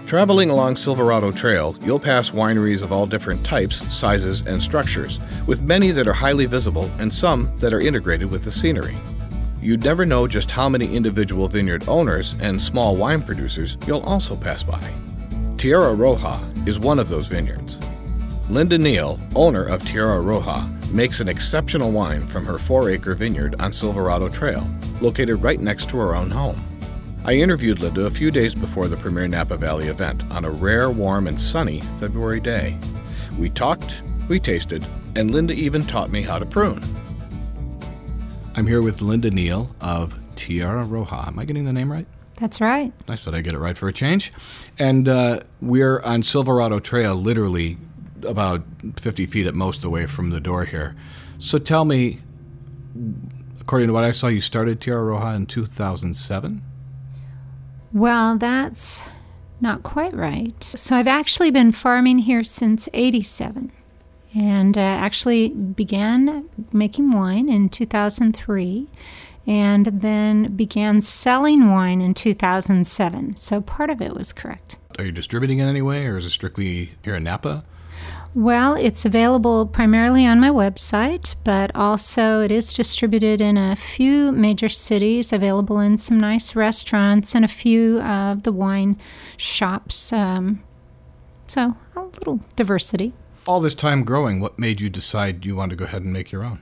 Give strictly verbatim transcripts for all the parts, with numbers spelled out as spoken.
Traveling along Silverado Trail, you'll pass wineries of all different types, sizes, and structures, with many that are highly visible and some that are integrated with the scenery. You'd never know just how many individual vineyard owners and small wine producers you'll also pass by. Tierra Roja is one of those vineyards. Linda Neal, owner of Tierra Roja, makes an exceptional wine from her four-acre vineyard on Silverado Trail, located right next to her own home. I interviewed Linda a few days before the Premier Napa Valley event on a rare, warm, and sunny February day. We talked, we tasted, and Linda even taught me how to prune. I'm here with Linda Neal of Tierra Roja. Am I getting the name right? That's right. Nice that I get it right for a change. And uh, we're on Silverado Trail, literally about fifty feet at most away from the door here. So tell me, according to what I saw, you started Tierra Roja in two thousand seven? Well, that's not quite right. So I've actually been farming here since eighty-seven, and uh, actually began making wine in two thousand three, and then began selling wine in two thousand seven. So part of it was correct. Are you distributing in any way, or is it strictly here in Napa? Well, it's available primarily on my website, but also it is distributed in a few major cities, available in some nice restaurants and a few of the wine shops. Um, so a little diversity. All this time growing, what made you decide you wanted to go ahead and make your own?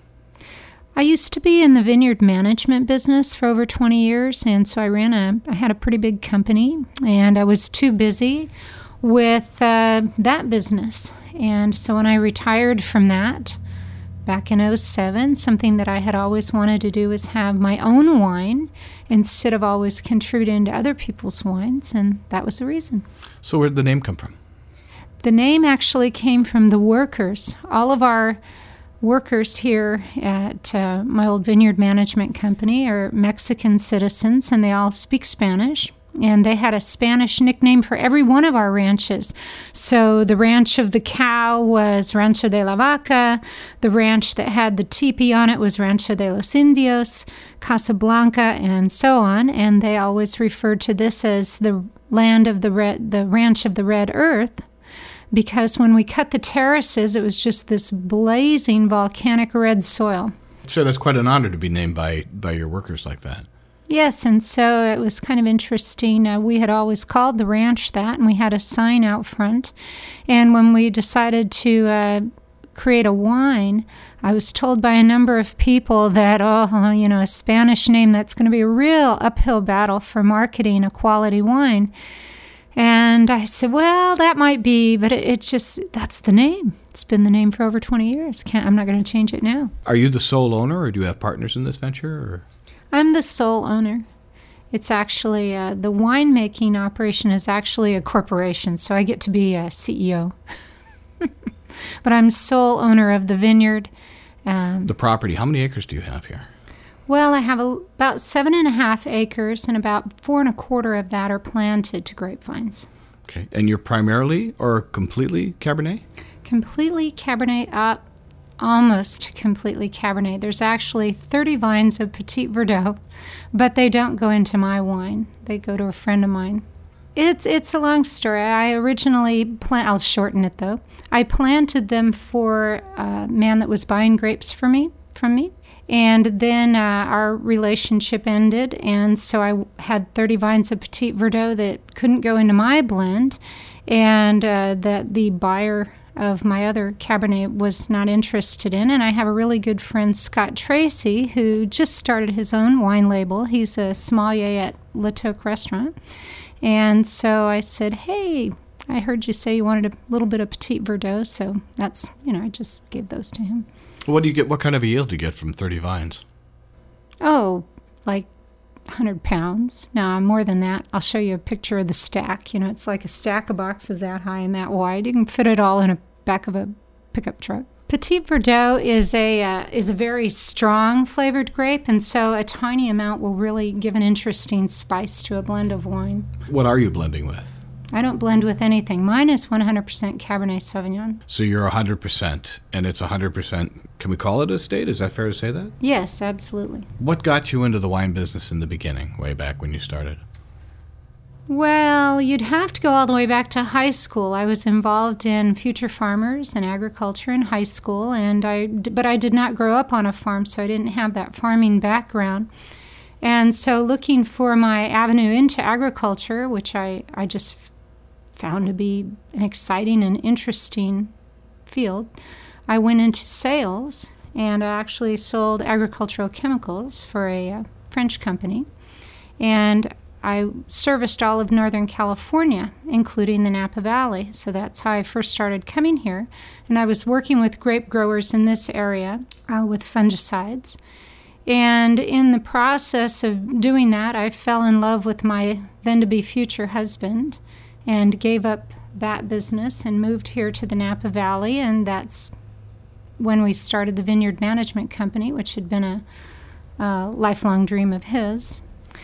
I used to be in the vineyard management business for over twenty years, and so I ran a, I had a pretty big company, and I was too busy with uh, that business. And so when I retired from that back in oh seven, something that I had always wanted to do was have my own wine instead of always contributing to other people's wines, and that was the reason. So where did the name come from? The name actually came from the workers. All of our workers here at uh, my old vineyard management company are Mexican citizens, and they all speak Spanish. And they had a Spanish nickname for every one of our ranches. So the ranch of the cow was Rancho de la Vaca. The ranch that had the teepee on it was Rancho de los Indios, Casablanca, and so on. And they always referred to this as the land of the red, the ranch of the red earth, because when we cut the terraces, it was just this blazing volcanic red soil. So that's quite an honor to be named by, by your workers like that. Yes, and so it was kind of interesting. Uh, we had always called the ranch that, and we had a sign out front. And when we decided to uh, create a wine, I was told by a number of people that, oh, you know, a Spanish name, that's going to be a real uphill battle for marketing a quality wine. And I said, well, that might be, but it, it just, that's the name. It's been the name for over twenty years. Can't, I'm not going to change it now. Are you the sole owner, or do you have partners in this venture? Or? I'm the sole owner. It's actually, uh, the winemaking operation is actually a corporation, so I get to be a C E O. But I'm sole owner of the vineyard. Um, the property, how many acres do you have here? Well, I have a, about seven and a half acres, and about four and a quarter of that are planted to grapevines. Okay, and you're primarily or completely Cabernet? Completely Cabernet up. Almost completely Cabernet. There's actually thirty vines of Petit Verdot, but they don't go into my wine. They go to a friend of mine. It's it's a long story. I originally plant. I'll shorten it though. I planted them for a man that was buying grapes for me from me, and then uh, our relationship ended, and so I had thirty vines of Petit Verdot that couldn't go into my blend, and uh, that the buyer of my other Cabernet was not interested in. And I have a really good friend, Scott Tracy, who just started his own wine label. He's a sommelier at Le Toque Restaurant. And so I said, hey, I heard you say you wanted a little bit of Petit Verdot, so that's, you know, I just gave those to him. What do you get? What kind of a yield do you get from thirty vines? Oh, like one hundred pounds. No, more than that. I'll show you a picture of the stack. You know, it's like a stack of boxes that high and that wide. You can fit it all in a back of a pickup truck. Petit Verdot is a uh, is a very strong flavored grape, and so a tiny amount will really give an interesting spice to a blend of wine. What are you blending with? I don't blend with anything. Mine is one hundred percent Cabernet Sauvignon. So you're one hundred percent, and it's one hundred percent, can we call it a state? Is that fair to say that? Yes, absolutely. What got you into the wine business in the beginning, way back when you started? Well, you'd have to go all the way back to high school. I was involved in Future Farmers and agriculture in high school, and I, but I did not grow up on a farm, so I didn't have that farming background. And so looking for my avenue into agriculture, which I, I just found to be an exciting and interesting field, I went into sales, and I actually sold agricultural chemicals for a uh, French company. And I serviced all of Northern California, including the Napa Valley. So that's how I first started coming here. And I was working with grape growers in this area uh, with fungicides. And in the process of doing that, I fell in love with my then-to-be future husband and gave up that business and moved here to the Napa Valley. And that's when we started the Vineyard Management Company, which had been a, a lifelong dream of his.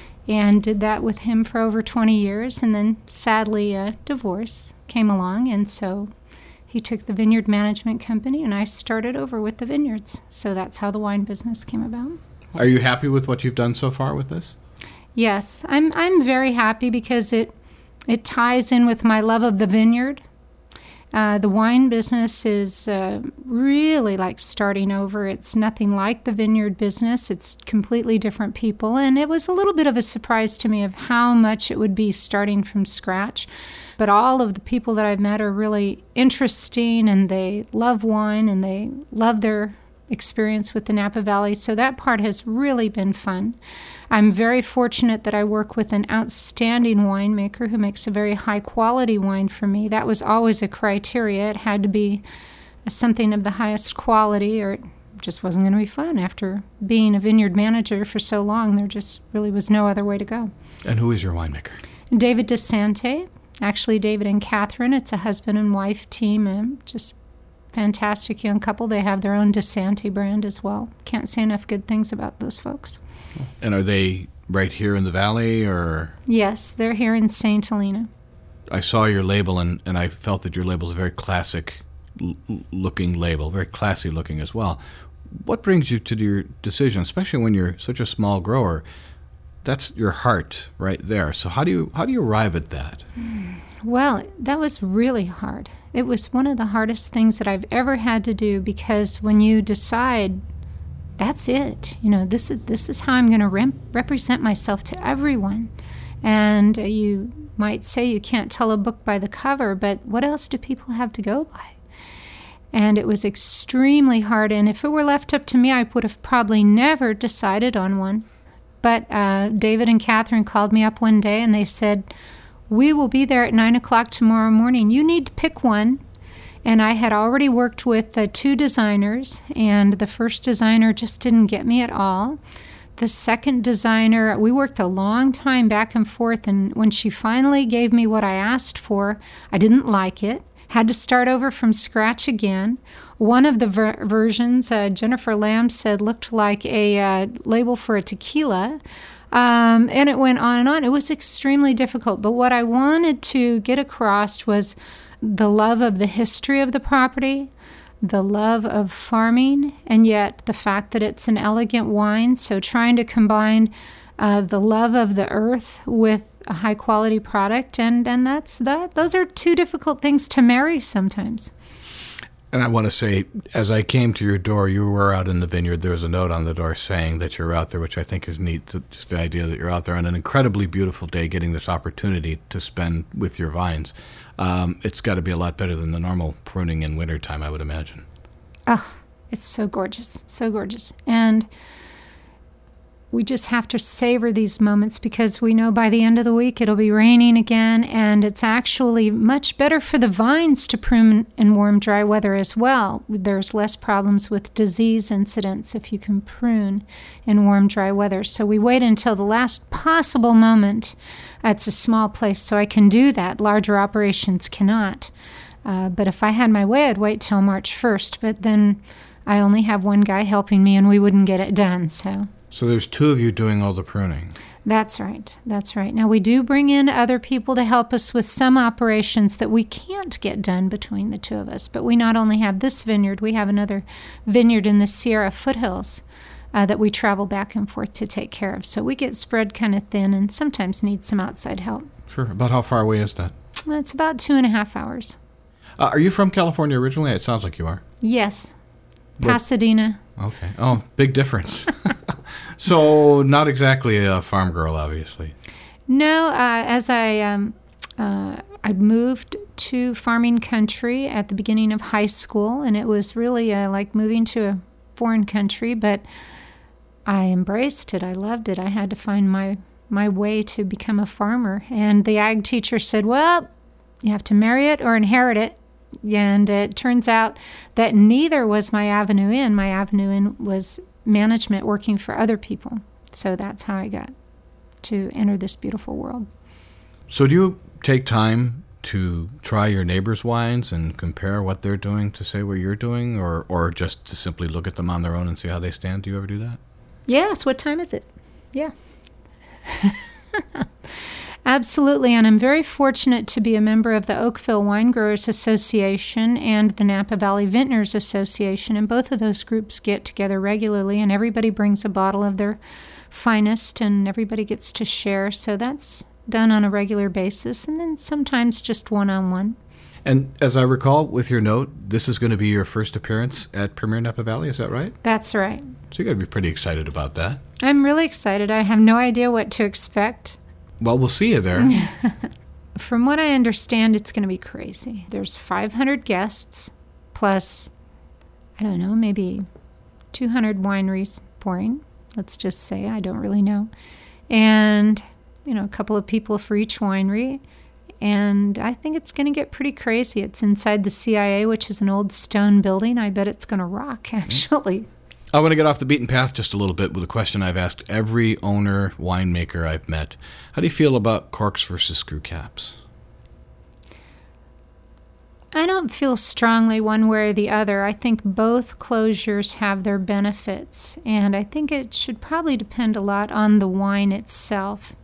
And did that with him for over twenty years, and then sadly a divorce came along, and so he took the Vineyard Management Company, and I started over with the vineyards. So that's how the wine business came about. Are you happy with what you've done so far with this? Yes, I'm I'm very happy because it it ties in with my love of the vineyard. Uh, the wine business is uh, really like starting over. It's nothing like the vineyard business. It's completely different people. And it was a little bit of a surprise to me of how much it would be starting from scratch. But all of the people that I've met are really interesting, and they love wine, and they love their experience with the Napa Valley. So that part has really been fun. I'm very fortunate that I work with an outstanding winemaker who makes a very high-quality wine for me. That was always a criteria. It had to be something of the highest quality, or it just wasn't going to be fun. After being a vineyard manager for so long, there just really was no other way to go. And who is your winemaker? David DeSante. Actually, David and Catherine. It's a husband and wife team, and just fantastic young couple. They have their own DeSante brand as well. Can't say enough good things about those folks. And are they right here in the valley, or? Yes, they're here in Saint Helena. I saw your label, and, and I felt that your label is a very classic l- looking label, very classy looking as well. What brings you to your decision, especially when you're such a small grower? That's your heart right there. So how do you how do you arrive at that? Well, that was really hard. It was one of the hardest things that I've ever had to do, because when you decide, that's it, you know, this is, this is how I'm going to rep- represent myself to everyone. And uh, you might say you can't tell a book by the cover, but what else do people have to go by? And it was extremely hard. And if it were left up to me, I would have probably never decided on one. But uh, David and Catherine called me up one day, and they said, we will be there at nine o'clock tomorrow morning. You need to pick one. And I had already worked with uh, two designers, and the first designer just didn't get me at all. The second designer, we worked a long time back and forth, and when she finally gave me what I asked for, I didn't like it. Had to start over from scratch again. One of the ver- versions, uh, Jennifer Lamb said, looked like a uh, label for a tequila. Um, and it went on and on. It was extremely difficult. But what I wanted to get across was the love of the history of the property, the love of farming, and yet the fact that it's an elegant wine. So trying to combine uh, the love of the earth with a high-quality product, and, and that's that. Those are two difficult things to marry sometimes. And I want to say, as I came to your door, you were out in the vineyard. There was a note on the door saying that you're out there, which I think is neat. Just the idea that you're out there on an incredibly beautiful day getting this opportunity to spend with your vines. Um, it's got to be a lot better than the normal pruning in wintertime, I would imagine. Oh, it's so gorgeous, so gorgeous. And we just have to savor these moments, because we know by the end of the week it'll be raining again, and it's actually much better for the vines to prune in warm, dry weather as well. There's less problems with disease incidents if you can prune in warm, dry weather. So we wait until the last possible moment. It's a small place, so I can do that. Larger operations cannot. Uh, but if I had my way, I'd wait till March first. But then I only have one guy helping me, and we wouldn't get it done, so... So there's two of you doing all the pruning. That's right. That's right. Now, we do bring in other people to help us with some operations that we can't get done between the two of us. But we not only have this vineyard, we have another vineyard in the Sierra foothills uh, that we travel back and forth to take care of. So we get spread kind of thin and sometimes need some outside help. Sure. About how far away is that? Well, it's about two and a half hours. Uh, are you from California originally? It sounds like you are. Yes. Where? Pasadena. Okay. Oh, big difference. So not exactly a farm girl, obviously. No, uh, as I um, uh, I moved to farming country at the beginning of high school, and it was really uh, like moving to a foreign country, but I embraced it. I loved it. I had to find my, my way to become a farmer. And the ag teacher said, well, you have to marry it or inherit it. And it turns out that neither was my avenue in. My avenue in was management, working for other people. So that's how I got to enter this beautiful world. So do you take time to try your neighbors' wines and compare what they're doing to say what you're doing, or, or just to simply look at them on their own and see how they stand? Do you ever do that? Yes. What time is it? Yeah. Absolutely, and I'm very fortunate to be a member of the Oakville Wine Growers Association and the Napa Valley Vintners Association, and both of those groups get together regularly, and everybody brings a bottle of their finest, and everybody gets to share, so that's done on a regular basis, and then sometimes just one-on-one. And as I recall, with your note, this is going to be your first appearance at Premier Napa Valley, is that right? That's right. So you got to be pretty excited about that. I'm really excited. I have no idea what to expect. Well, we'll see you there. From what I understand, it's going to be crazy. There's five hundred guests, plus, I don't know, maybe two hundred wineries pouring, let's just say. I don't really know. And, you know, a couple of people for each winery. And I think it's going to get pretty crazy. It's inside the C I A, which is an old stone building. I bet it's going to rock, actually. I want to get off the beaten path just a little bit with a question I've asked every owner, winemaker I've met. How do you feel about corks versus screw caps? I don't feel strongly one way or the other. I think both closures have their benefits, and I think it should probably depend a lot on the wine itself.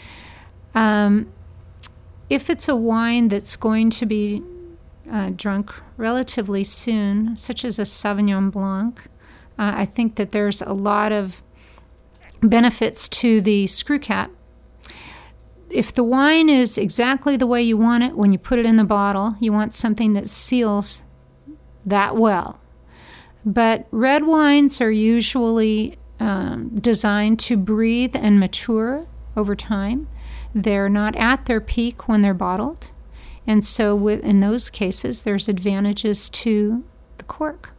Um, if it's a wine that's going to be uh, drunk relatively soon, such as a Sauvignon Blanc, Uh, I think that there's a lot of benefits to the screw cap. If the wine is exactly the way you want it when you put it in the bottle, you want something that seals that well. But red wines are usually um, designed to breathe and mature over time. They're not at their peak when they're bottled. And so with, in those cases, there's advantages to the cork.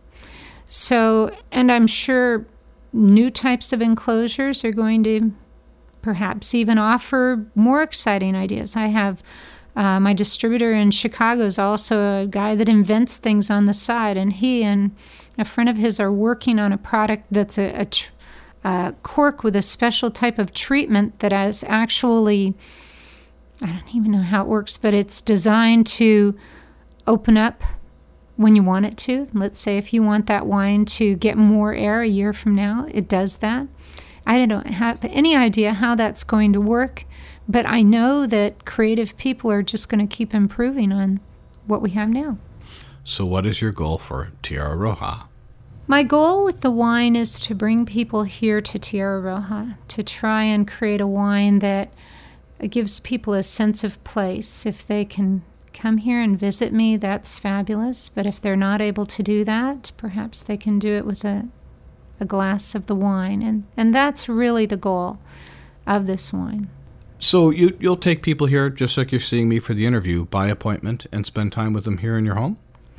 So, and I'm sure new types of enclosures are going to perhaps even offer more exciting ideas. I have uh, my distributor in Chicago is also a guy that invents things on the side, and he and a friend of his are working on a product that's a, a, tr- a cork with a special type of treatment that is actually, I don't even know how it works, but it's designed to open up when you want it to. Let's say if you want that wine to get more air a year from now, it does that. I don't have any idea how that's going to work, but I know that creative people are just going to keep improving on what we have now. So what is your goal for Tierra Roja? My goal with the wine is to bring people here to Tierra Roja, to try and create a wine that gives people a sense of place. If they can come here and visit me, that's fabulous. But if they're not able to do that, perhaps they can do it with a, a glass of the wine. And, and that's really the goal of this wine. So you, you'll take people here, just like you're seeing me for the interview, by appointment, and spend time with them here in your home?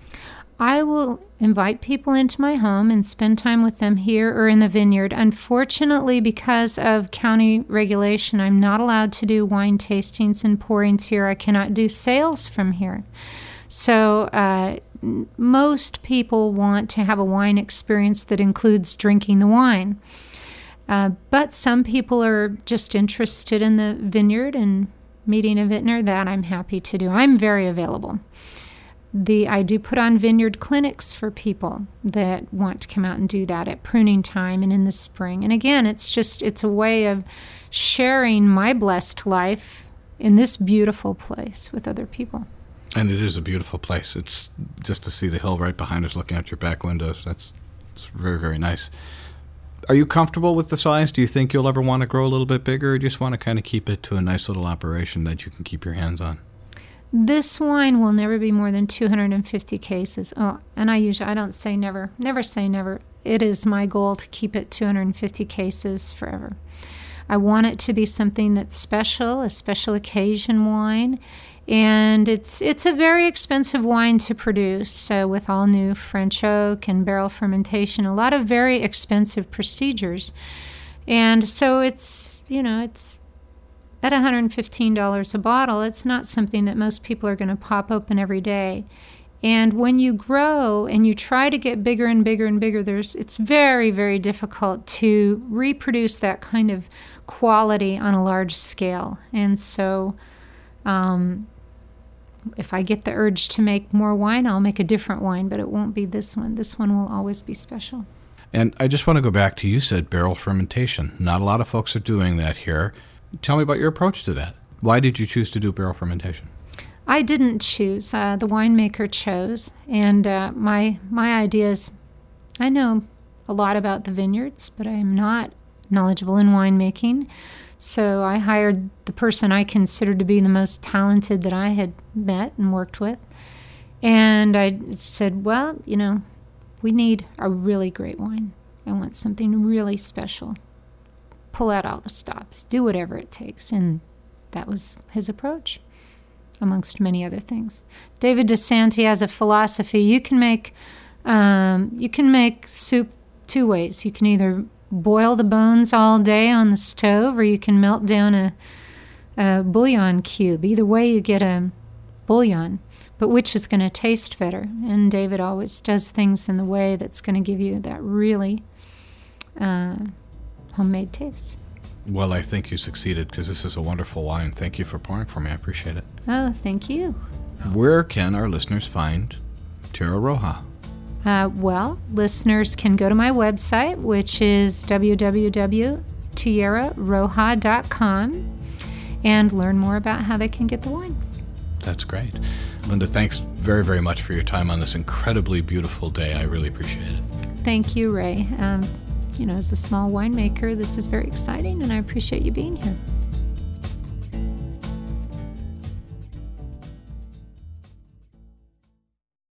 I will invite people into my home and spend time with them here or in the vineyard. Unfortunately, because of county regulation, I'm not allowed to do wine tastings and pourings here. I cannot do sales from here. So uh, most people want to have a wine experience that includes drinking the wine. Uh, but some people are just interested in the vineyard and meeting a vintner. That I'm happy to do. I'm very available. The I do put on vineyard clinics for people that want to come out and do that at pruning time and in the spring. And again, it's just, it's a way of sharing my blessed life in this beautiful place with other people. And it is a beautiful place. It's just to see the hill right behind us looking out your back windows. That's it's very, very nice. Are you comfortable with the size? Do you think you'll ever want to grow a little bit bigger, or do you just want to kind of keep it to a nice little operation that you can keep your hands on? This wine will never be more than two hundred fifty cases. Oh, and I usually, I don't say never. Never say never. It is my goal to keep it two hundred fifty cases forever. I want it to be something that's special, a special occasion wine. And it's it's a very expensive wine to produce. So with all new French oak and barrel fermentation, a lot of very expensive procedures. And so it's, you know, it's at one hundred fifteen dollars a bottle. It's not something that most people are going to pop open every day. And when you grow and you try to get bigger and bigger and bigger, there's it's very, very difficult to reproduce that kind of quality on a large scale. And so um, if I get the urge to make more wine, I'll make a different wine, but it won't be this one. This one will always be special. And I just want to go back to, you said barrel fermentation. Not a lot of folks are doing that here. Tell me about your approach to that. Why did you choose to do barrel fermentation? I didn't choose. Uh, the winemaker chose. And uh, my my idea is, I know a lot about the vineyards, but I am not knowledgeable in winemaking. So I hired the person I considered to be the most talented that I had met and worked with. And I said, well, you know, we need a really great wine. I want something really special. Pull out all the stops. Do whatever it takes. And that was his approach, amongst many other things. David DeSanti has a philosophy. You can make um, you can make soup two ways. You can either boil the bones all day on the stove, or you can melt down a, a bouillon cube. Either way, you get a bouillon. But which is going to taste better? And David always does things in the way that's going to give you that really uh, homemade taste. Well, I think you succeeded, because this is a wonderful wine. Thank you for pouring for me. I appreciate it. Oh, thank you. Where can our listeners find Tierra Roja? Uh, well, listeners can go to my website, which is w w w dot tierra roja dot com, and learn more about how they can get the wine. That's great. Linda, thanks very, very much for your time on this incredibly beautiful day. I really appreciate it. Thank you, Ray. Um, you know, as a small winemaker, this is very exciting, and I appreciate you being here.